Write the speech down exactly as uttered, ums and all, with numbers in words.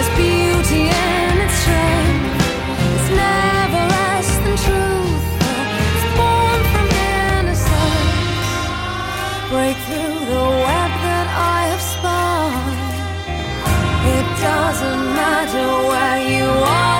beauty in its strength. It's never less than truthful. It's born from innocence. Break through the web that I have spun. It doesn't matter where you are.